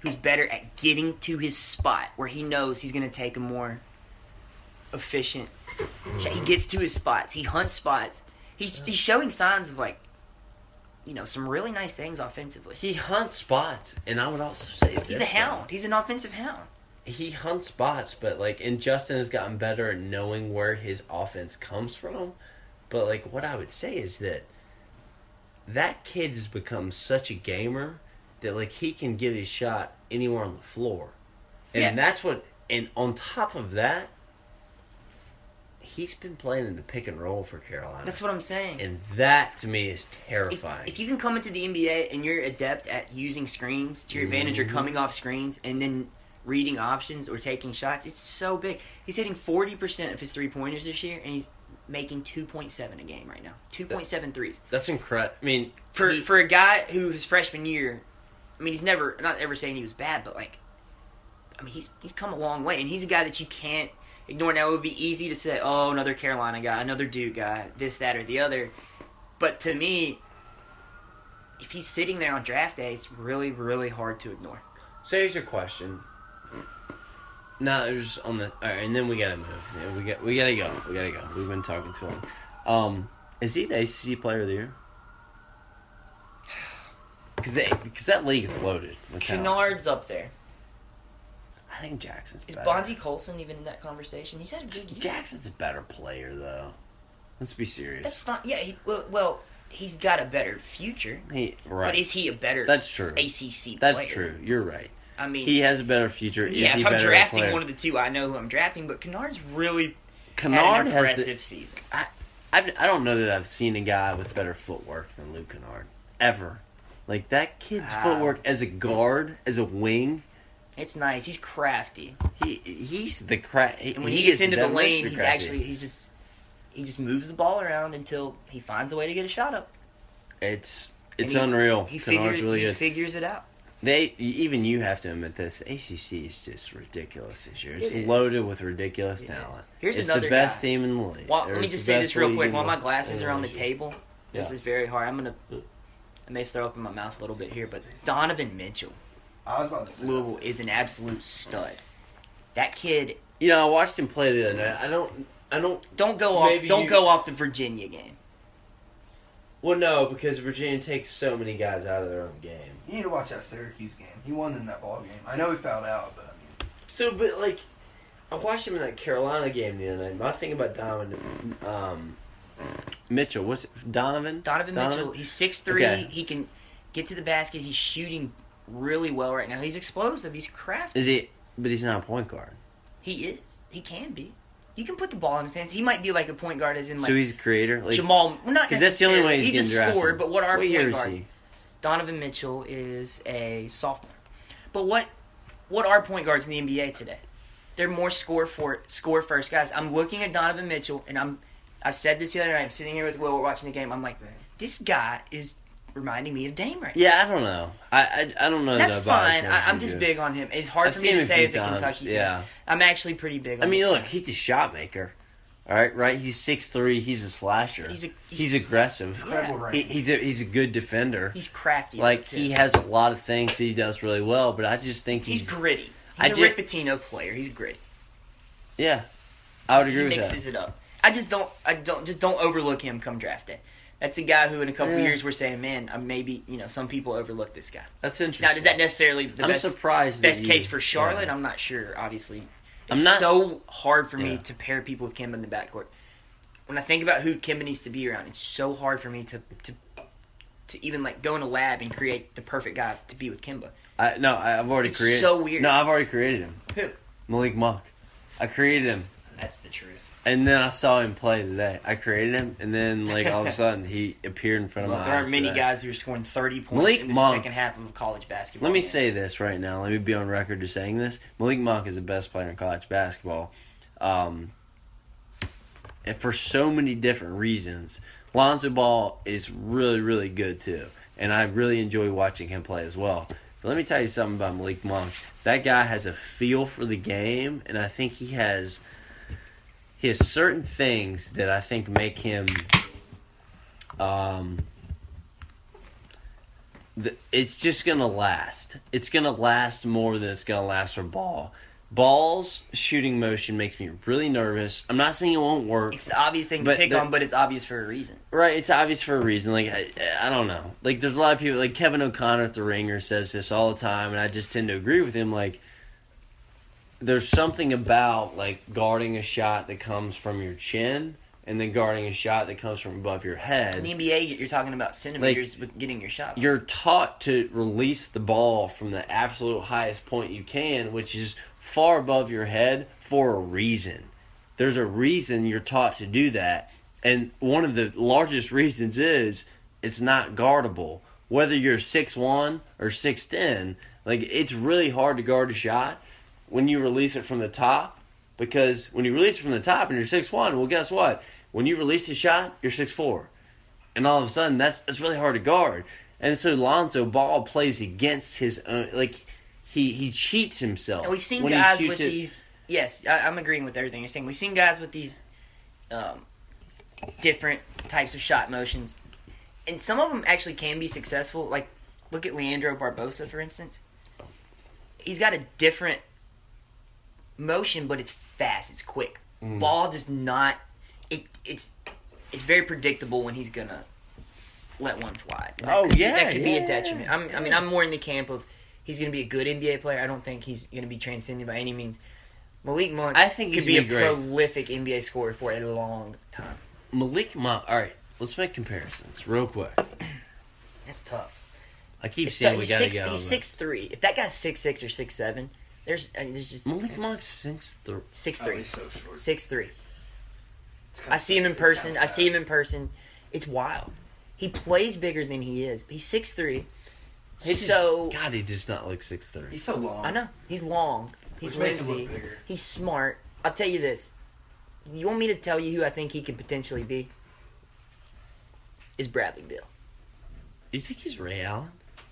who's better at getting to his spot where he knows he's going to take a more efficient shot. He gets to his spots. He hunts spots. He's he's showing signs of, like, you know, some really nice things offensively. He hunts spots, and I would also say He's this, a hound. though. He's an offensive hound. He hunts spots, but, like, and Justin has gotten better at knowing where his offense comes from. But, like, what I would say is that that kid has become such a gamer that, like, he can get his shot anywhere on the floor. And Yeah. that's what, and on top of that, he's been playing in the pick and roll for Carolina. That's what I'm saying. And that, to me, is If, terrifying. if you can come into the N B A and you're adept at using screens to your advantage Mm-hmm. or coming off screens and then reading options or taking shots, it's so big. He's hitting forty percent of his three-pointers this year, and he's making two point seven a game right now. two point seven threes. That's incredible. I mean, For he- for a guy who his freshman year, I mean, he's never, not ever saying he was bad, but, like, I mean, he's he's come a long way, and he's a guy that you can't ignore. Now, it would be easy to say, oh, another Carolina guy, another Duke guy, this, that, or the other. But to me, if he's sitting there on draft day, it's really, really hard to ignore. So here's your question. No, it was on the. All right, and then we gotta move. Yeah, we got. We gotta go. We gotta go. We've been talking too long. Um, is he the A C C Player of the Year? Because because that league is loaded. with talent. Kennard's up there. I think Jackson's. Is better. Bonzi Colson even in that conversation? He's had a good year. Jackson's a better player though. Let's be serious. That's fine. Yeah, he, well, well, he's got a better future. He right. But is he a better That's true. A C C That's player? true. You're right. I mean, He has a better future. Is yeah, he if I'm better drafting player? one of the two, I know who I'm drafting, but Kennard's really Kennard had an has impressive the, season. I, I, I don't know that I've seen a guy with better footwork than Luke Kennard. Ever. Like, that kid's Ah. footwork as a guard, as a wing, It's nice. He's crafty. he he's the cra- And when he he, gets is into the definition lane, of he's crafty. actually, he's just, he just moves the ball around until he finds a way to get a shot up. It's And it's he- unreal. He, Kennard's figures, really he good. figures it out. They even you have to admit this. The A C C is just ridiculous this year. It's It is. loaded with ridiculous It talent. is. Here's it's another the best guy. team in the league. Well, let me There's just the say best this real league quick. in While the- my glasses in are on the league. table, this Yeah. is very hard. I'm going to, I may throw up in my mouth a little bit here, but Donovan Mitchell, I was about to say Louisville, is an absolute stud. That kid, You know, I watched him play the other night. I don't. I don't. don't go off, Maybe don't you- go off the Virginia game. Well, no, because Virginia takes so many guys out of their own game. You need to watch that Syracuse game. He won them that ball game. I know he fouled out, but I mean, So, but like, I watched him in that Carolina game the other night. My thing about Donovan um, Mitchell, what's it, Donovan? Donovan Mitchell, he's six three. Okay. He can get to the basket. He's shooting really well right now. He's explosive. He's crafty. Is he? But he's not a point guard. He is. He can be. You can put the ball in his hands. He might be like a point guard, as in like so he's a creator. Like, Jamal. Well, not because that's the only way necessarily. he's, He's getting a scorer, drafted. but what our What year point is guard? he? Donovan Mitchell is a sophomore. But what what are point guards in the N B A today? They're more score for score first guys. I'm looking at Donovan Mitchell, and I'm I said this the other night. I'm sitting here with Will. We're watching the game. I'm like, this guy is reminding me of Dame right now. Yeah, I don't know. I I, I don't know. That's that about fine. as much I, as I'm you just do. big on him. It's hard I've for me seen to him a say few as a times, Kentucky fan. yeah. I'm actually pretty big on I mean, this look, guy. he's a shot maker. All right, right. He's six three. He's a slasher. He's a- he's, he's- aggressive. incredible Yeah. range. He, he's a he's a good defender. He's crafty. like too. he has a lot of things that he does really well, but I just think He's he's, gritty. I He's a ju- Rick Pitino player. He's gritty. yeah. I would agree He with mixes that. it up. I just don't. I don't. Just don't overlook him come draft day. That's a guy who, in a couple Yeah. years, we're saying, man, uh, maybe you know some people overlook this guy. That's interesting. Now, is that necessarily the I'm best surprised. that best you- case for Charlotte? yeah. I'm not sure. Obviously, I'm it's not- so hard for me Yeah. to pair people with Kemba in the backcourt. When I think about who Kemba needs to be around, it's so hard for me to to to even like go in a lab and create the perfect guy to be with Kemba. I, no, I- I've already It's created. so weird. No, I've already created him. Who? Malik Monk. I created him, That's the truth. and then I saw him play today. I created him, and then like all of a sudden he appeared in front of Well, my there eyes. aren't many today. guys who are scoring thirty points Malik in the Monk. second half of college basketball. Let me game. say this right now. Let me be on record to saying this. Malik Monk is the best player in college basketball. Um, and for so many different reasons. Lonzo Ball is really, really good too. And I really enjoy watching him play as well. But let me tell you something about Malik Monk. That guy has a feel for the game, and I think he has he has certain things that I think make him um the, it's just gonna last. It's gonna last more than it's gonna last for Ball. Ball's shooting motion makes me really nervous. I'm not saying it won't work. It's the obvious thing to But pick the- on, but it's obvious for a reason. Right, it's obvious for a reason. Like, I, I don't know. Like, there's a lot of people, like Kevin O'Connor at The Ringer says this all the time, and I just tend to agree with him. Like, there's something about, like, guarding a shot that comes from your chin and then guarding a shot that comes from above your head. In the N B A, you're talking about centimeters with getting your shot. You're taught to release the ball from the absolute highest point you can, which is far above your head, for a reason. There's a reason you're taught to do that, and one of the largest reasons is it's not guardable. Whether you're six one or six ten, like, it's really hard to guard a shot when you release it from the top, because when you release it from the top and you're six one, well, guess what? When you release the shot, you're six four. And all of a sudden, that's, that's really hard to guard. And so Lonzo Ball plays against his own, like, he, he cheats himself. And we've seen when he guys shoots with it. these. Yes, I, I'm agreeing with everything you're saying. We've seen guys with these um, different types of shot motions, and some of them actually can be successful. Like, look at Leandro Barbosa, for instance. He's got a different motion, but it's fast. It's quick. Mm. Ball does not. It it's it's very predictable when he's gonna let one fly. And that Oh, could, yeah, that could be yeah, a detriment. I'm, I mean, yeah. I'm more in the camp of he's going to be a good N B A player. I don't think he's going to be transcended by any means. Malik Monk I think he's could be a gonna be great. prolific N B A scorer for a long time. Malik Monk. All right, let's make comparisons real quick. That's tough. I keep It's saying tough. we He's got to six, go. he's six three. If that guy's six six or six seven, there's uh, there's just Malik Monk's six three. six Oh, three, he's so short. six three. It's kinda I see him in sad. It's person. kinda I see sad. him in person. It's wild. He plays bigger than he is. He's six three. He's So God, he does not look six three. He's so long. I know he's long. He's Which makes him lengthy. look bigger. He's smart. I'll tell you this. You want me to tell you who I think he could potentially be? Is Bradley Beal. You think he's Ray Allen?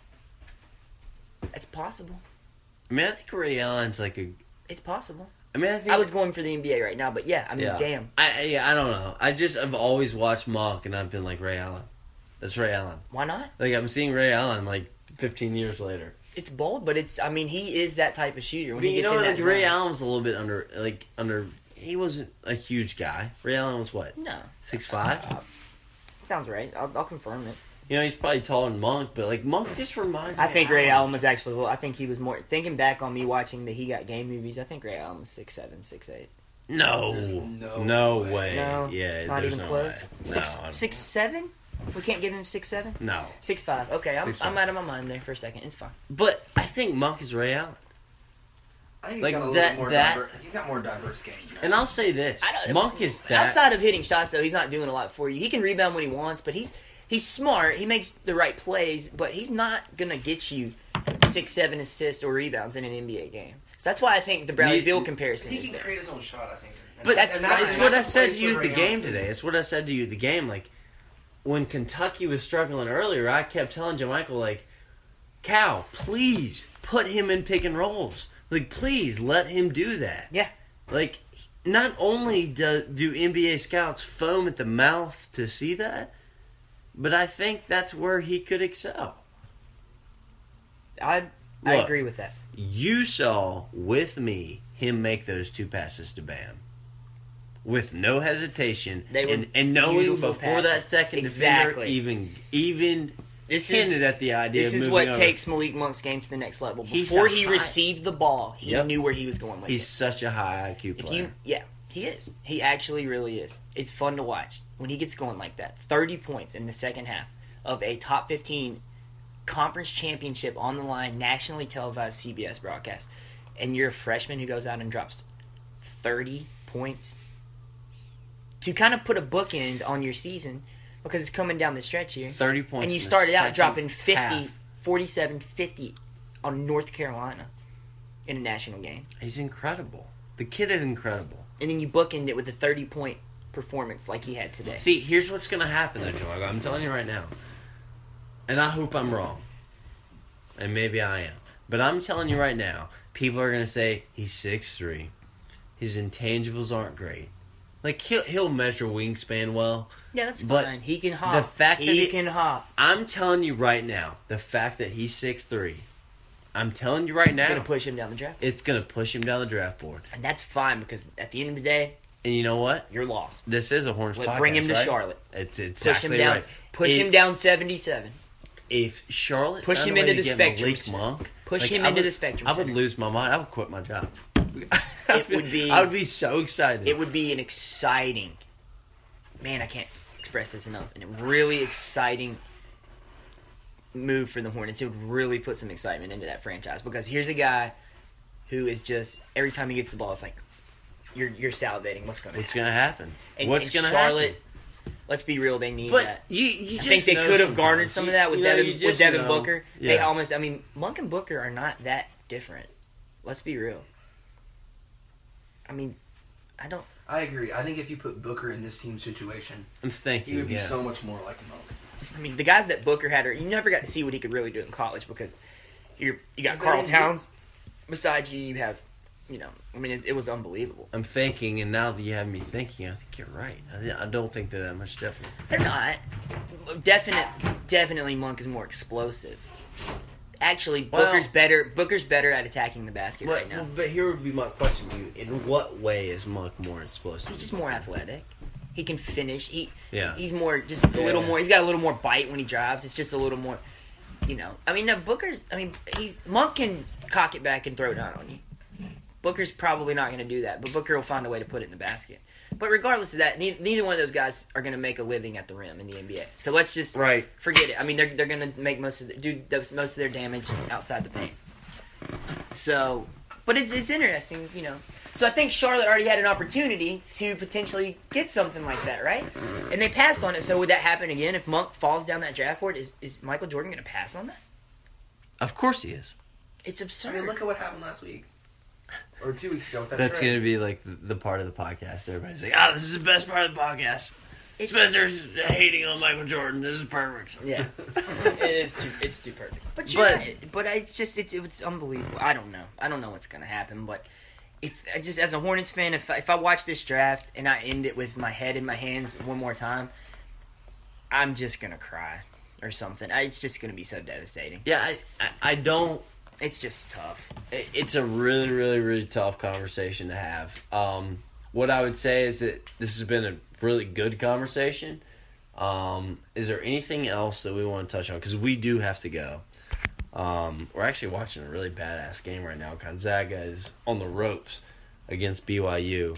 It's possible. I mean, I think Ray Allen's like a. It's possible. I mean, I think I was going for the N B A right now, but yeah, I mean, Yeah. damn. I I- yeah, I don't know. I just I've always watched Monk and I've been like Ray Allen. That's Ray Allen. Why not? Like I'm seeing Ray Allen like fifteen years later. It's bold, but it's. I mean, he is that type of shooter. I When mean, he you gets know, in like that Ray zone. Allen was a little bit under like under. He wasn't a huge guy. Ray Allen was what No, six five. sounds right. I'll, I'll confirm it. You know, he's probably taller than Monk, but like Monk just reminds me. I think of Ray Allen was actually. Well, I think he was more. Thinking back on me watching the He Got Game movies, I think Ray Allen was six seven, six eight. No, There's no, no way. way. No, Yeah, not there's even no close. way. Six No, six seven. We can't give him six seven. no. Six five. Okay, I'm Six I'm five. out of my mind there for a second. It's fine. But I think Monk is Ray Allen. I think he's Like got a little that- bit more that- diver- he's got more diverse game. And I'll say this: I don't- Monk is that. Outside of hitting shots, though, he's not doing a lot for you. He can rebound when he wants, but he's he's smart. He makes the right plays, but he's not gonna get you six seven assists or rebounds in an N B A game. So that's why I think the Bradley You- Beal comparison He is can there. create his own shot, I think. And But that's and fine. it's and what I that's a said place to you where at the Ray Allen game can today. be. It's what I said to you at the game. Like when Kentucky was struggling earlier, I kept telling Jermichael, like, Cal, please put him in pick and rolls. Like, please let him do that. Yeah. Like, not only do do N B A scouts foam at the mouth to see that, but I think that's where he could excel. I I Look. agree with that. You saw with me him make those two passes to Bam. With no hesitation, They were and, and knowing beautiful before that passes. second Exactly. defender even even This hinted is at the idea this of is moving what over. takes Malik Monk's game to the next level. He's Before a he high- received the ball, he Yep. knew where he was going with He's it. such a high I Q If player. you, yeah, he is. He actually really is. It's fun to watch when he gets going like that. Thirty points in the second half of a top fifteen conference championship on the line, nationally televised C B S broadcast, and you're a freshman who goes out and drops thirty points to kind of put a bookend on your season because it's coming down the stretch here. thirty points. And you in the started out second dropping fifty, half. forty-seven, fifty on North Carolina in a national game. He's incredible. The kid is incredible. And then you bookend it with a thirty-point performance like he had today. See, here's what's going to happen, though, Joe. I'm telling you right now. And I hope I'm wrong. And maybe I am. But I'm telling you right now, people are going to say, he's six three. His intangibles aren't great. Like he'll he'll measure wingspan well. Yeah, that's But fine. He can hop. the fact he, that he- can hop. I'm telling you right now, the fact that he's six three, I'm telling you right now, It's gonna push him down the draft, it's gonna push him down the draft board. and that's fine because at the end of the day, And you know what? you're lost. This is a Hornets Let- podcast, bring him to right? Charlotte. It's Push exactly him down. right. Push If- him down seventy-seven. If Charlotte Push found him a way into to the get spectrum Malik center. Monk, Push like, him I into would- the spectrum I would center. lose my mind. I would quit my job. It would be- I would be so excited. It would be an exciting, man. I can't express this enough. And a really exciting move for the Hornets. It would really put some excitement into that franchise because here's a guy who is just every time he gets the ball, it's like you're you're salivating. What's going to What's happen? going to happen? And, What's and going to Charlotte, happen? let's be real, they need But that. you, you I just think they know could have garnered sometimes. some of that with You know, Devin you with just Devin know. Booker. They Yeah. almost, I mean, Monk and Booker are not that different. Let's be real. I mean, I don't. I agree. I think if you put Booker in this team situation, I'm thinking, he would be yeah. so much more like Monk. I mean, the guys that Booker had, are, you never got to see what he could really do in college because you're you got Is that Karl in- Towns beside you. You have, you know, I mean, it, it was unbelievable. I'm thinking, and now that you have me thinking, I think you're right. I, I don't think they're that much different. They're not. Definite, definitely, Monk is more explosive. Actually, Well- Booker's better. Booker's better at attacking the basket But, right now. but here would be my question to you: in what way is Monk more explosive? He's just more athletic. He can finish. He Yeah. He's more just a Yeah. little more. He's got a little more bite when he drives. It's just a little more. You know. I mean, no, Booker's. I mean, he's Monk can cock it back and throw it down on you. Booker's probably not going to do that, but Booker will find a way to put it in the basket. But regardless of that, neither, neither one of those guys are going to make a living at the rim in the N B A. So let's just Right. forget it. I mean, they're they're going to make most of the, do those- most of their damage outside the paint. So, but it's it's interesting, you know. So I think Charlotte already had an opportunity to potentially get something like that, right? And they passed on it. So would that happen again if Monk falls down that draft board? Is is Michael Jordan going to pass on that? Of course he is. It's absurd. I mean, look at what happened last week. Or two weeks ago with that That's trade. going to be like the, the part of the podcast. Everybody's like, "Oh, this is the best part of the podcast." Spencer's hating on Michael Jordan. This is perfect. Yeah, it is too. It's too perfect. But you're But- right. But it's just it's it's unbelievable. I don't know. I don't know what's gonna happen. But if I just as a Hornets fan, if I, if I watch this draft and I end it with my head in my hands one more time, I'm just gonna cry or something. I, it's just gonna be so devastating. Yeah, I, I, I don't. It's just tough. it- It's a really, really, really tough conversation to have. Um, what I would say is that this has been a really good conversation. Um, is there anything else that we want to touch on? Because we do have to go. Um, we're actually watching a really badass game right now. Gonzaga is on the ropes against B Y U.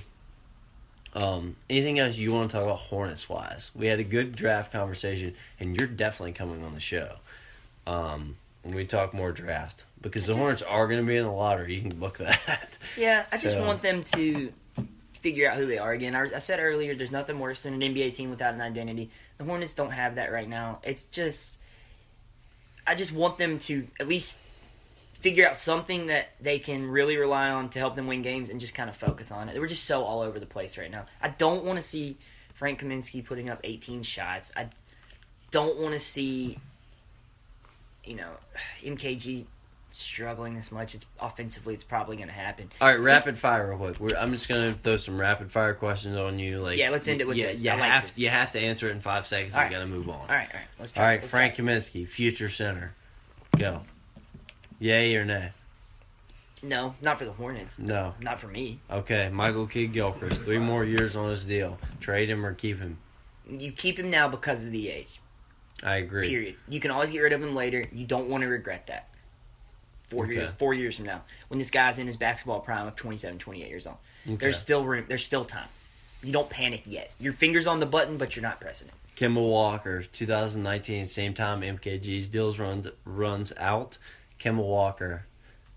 Um, anything else you want to talk about Hornets wise? We had a good draft conversation, and you're definitely coming on the show um, when we talk more draft because the Hornets are going to be in the lottery. You can book that. Yeah, I just So- want them to figure out who they are again. I, I said earlier, there's nothing worse than an N B A team without an identity. The Hornets don't have that right now. It's just, I just want them to at least figure out something that they can really rely on to help them win games and just kind of focus on it. We're just so all over the place right now. I don't want to see Frank Kaminsky putting up eighteen shots. I don't want to see, you know, M K G struggling this much. It's offensively, it's probably going to happen. All right, rapid fire real quick. We're, I'm just going to throw some rapid fire questions on you. Like, Yeah, let's end it with you, this. You I like have this. you have to answer it in five seconds. All We right. got to move on. All right, all right. Let's try. All right, Let's Frank try. Kaminsky, future center. Go. Yay or nay? No, not for the Hornets. No. Not for me. Okay, Michael Kidd Gilchrist, three more years on his deal. Trade him or keep him. You keep him now because of the age. I agree. Period. You can always get rid of him later. You don't want to regret that. Four Okay. years, four years from now, when this guy's in his basketball prime of twenty-seven, twenty-eight years old, Okay. there's still room. There's still time. You don't panic yet. Your finger's on the button, but you're not pressing it. Kemba Walker, twenty nineteen, same time M K G's deals runs runs out. Kemba Walker,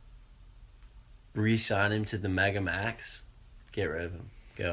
re-sign him to the Mega Max. Get rid of him. Go.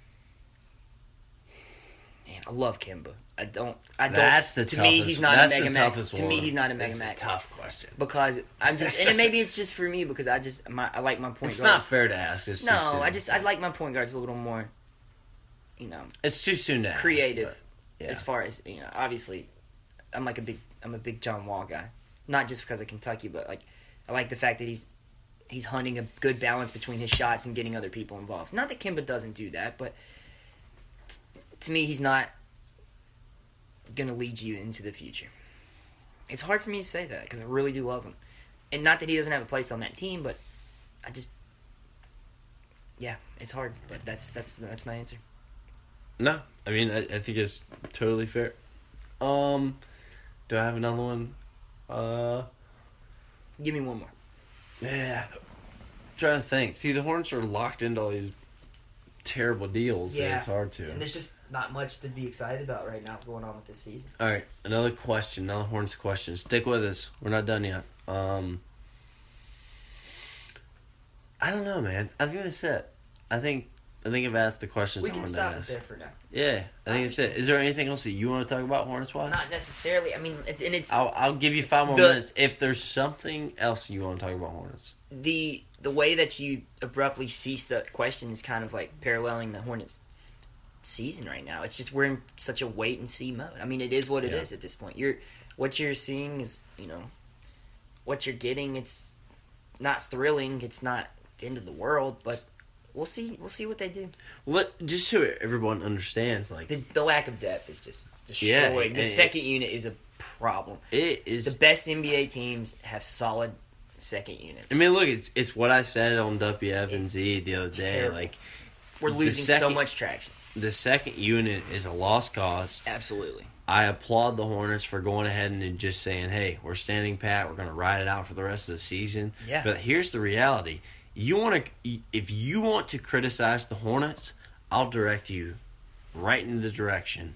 Man, I love Kemba. I don't. I don't. That's the to toughest. me, he's not that's a Mega the Max. toughest To one. me, he's not a Mega This is Max. a tough question. Because I'm just, That's and such maybe it's just for me because I just my, I like my point It's guards. not fair to ask. It's too No, soon. I just I like my point guards a little more, you know, It's too soon to ask. creative. but, yeah. As far as you know, obviously, I'm like a big I'm a big John Wall guy. Not just because of Kentucky, but like I like the fact that he's he's hunting a good balance between his shots and getting other people involved. Not that Kemba doesn't do that, but to me, he's not going to lead you into the future. It's hard for me to say that because I really do love him. And not that he doesn't have a place on that team, but I just, yeah, it's hard. But that's that's that's my answer. No, I mean, I, I think it's totally fair. Um, do I have another one? Uh, Give me one more. yeah. Trying to think. See, the Hornets are locked into all these terrible deals. Yeah. And it's hard to. And there's just not much to be excited about right now going on with this season. All right, another question. Another Hornets question. Stick with us. We're not done yet. Um, I don't know, man. I think that's it. I think I think I've asked the questions We I can wanted stop to it ask. there for now. Yeah, I think that's it. Is there anything else that you want to talk about Hornets-wise? Not necessarily. I mean, it's, and it's I'll, I'll give you five more The- minutes. If there's something else you want to talk about Hornets. the the way that you abruptly cease the question is kind of like paralleling the Hornets season right now. It's just we're in such a wait and see mode. I mean, it is what it Yeah. is at this point. You're what you're seeing is, you know, what you're getting. It's not thrilling. It's not the end of the world, but we'll see. We'll see what they do. Well, let, just so everyone understands, like, The, the lack of depth is just Yeah, destroying. the and- second unit is a problem. it is. The best N B A teams have solid second units. I mean, look, it's it's what I said on W F N Z It's the other day. terrible. Like, We're the losing so second- much traction. the second unit is a lost cause. Absolutely. I applaud the Hornets for going ahead and just saying, hey, we're standing pat. We're going to ride it out for the rest of the season. Yeah. But here's the reality. You want to, if you want to criticize the Hornets, I'll direct you right in the direction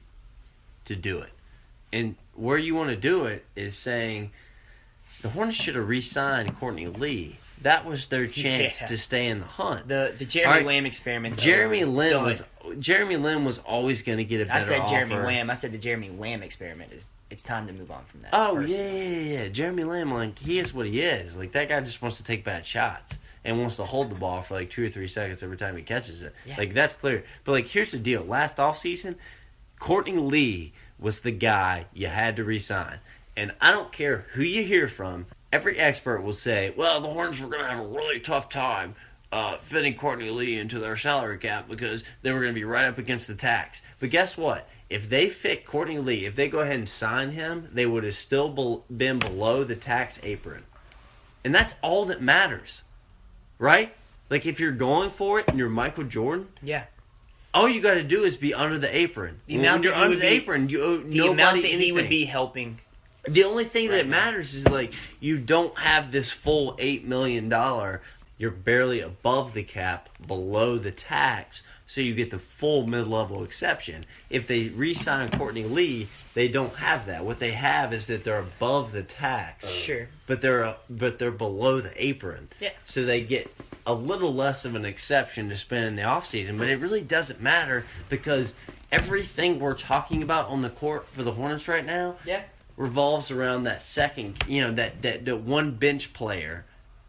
to do it. And where you want to do it is saying the Hornets should have re-signed Courtney Lee. That was their chance Yeah. to stay in the hunt. The the Jeremy All right, Lamb experiment. Jeremy Lin Done. was Jeremy Lin was always going to get a better I said Jeremy offer. Lamb. I said the Jeremy Lamb experiment is. It's time to move on from that. Oh person. yeah, yeah, yeah. Jeremy Lamb, like he is what he is. Like that guy just wants to take bad shots and wants to hold the ball for like two or three seconds every time he catches it. Yeah. Like that's clear. But like here's the deal: last offseason, Courtney Lee was the guy you had to re-sign, and I don't care who you hear from. Every expert will say, "Well, the Hornets were going to have a really tough time uh, fitting Courtney Lee into their salary cap because they were going to be right up against the tax." But guess what? If they fit Courtney Lee, if they go ahead and sign him, they would have still be- been below the tax apron. And that's all that matters. Right? Like, if you're going for it and you're Michael Jordan, Yeah. all you got to do is be under the apron. The When amount you're that he under would the be- apron, you owe The nobody amount that he anything. would be helping. The only thing Right that now. matters is, like, you don't have this full eight million dollars. You're barely above the cap, below the tax, so you get the full mid-level exception. If they re-sign Courtney Lee, they don't have that. What they have is that they're above the tax. Sure. But they're uh, but they're below the apron. Yeah. So they get a little less of an exception to spend in the offseason, but it really doesn't matter because everything we're talking about on the court for the Hornets right now Yeah. revolves around that second, you know, that, that, that one bench player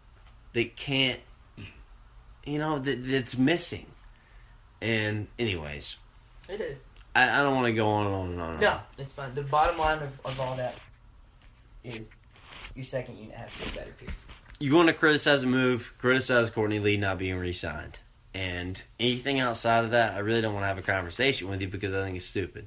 that can't, you know, that, that's missing. And anyways, It is. I, I don't want to go on and on and on. and on. No, it's fine. The bottom line of, of all that is your second unit has to be better, period. You want to criticize a move, criticize Courtney Lee not being re-signed. And anything outside of that, I really don't want to have a conversation with you because I think it's stupid.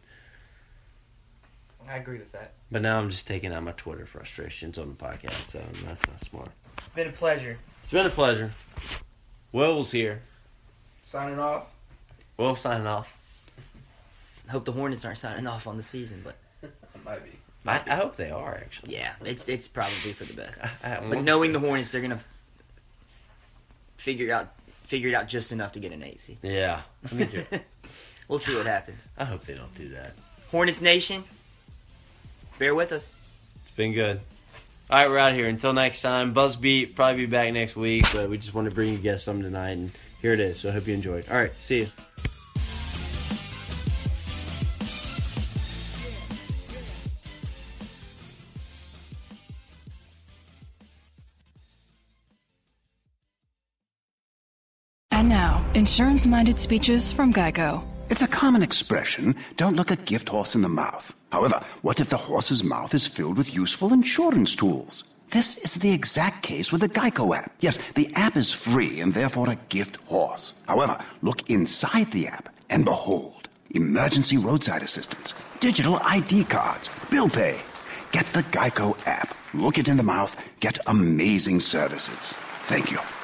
I agree with that. But now I'm just taking out my Twitter frustrations on the podcast, so that's not smart. It's been a pleasure. It's been a pleasure. Will's here. Signing off. Will signing off. I hope the Hornets aren't signing off on the season, but Might be. I, I hope they are, actually. yeah, it's it's probably for the best. I, I But want knowing to. the Hornets, they're gonna figure out figure it out just enough to get an eight seed. Yeah. I, mean, We'll see what happens. I hope they don't do that. Hornets Nation, bear with us. It's been good. All right, we're out of here. Until next time, Buzzbeat probably be back next week, but we just wanted to bring you guys something tonight, and here it is. So I hope you enjoyed. All right, see you. And now, insurance-minded speeches from Geico. It's a common expression, don't look a gift horse in the mouth. However, what if the horse's mouth is filled with useful insurance tools? This is the exact case with the Geico app. Yes, the app is free and therefore a gift horse. However, look inside the app and behold, emergency roadside assistance, digital I D cards, bill pay. Get the Geico app. Look it in the mouth. Get amazing services. Thank you.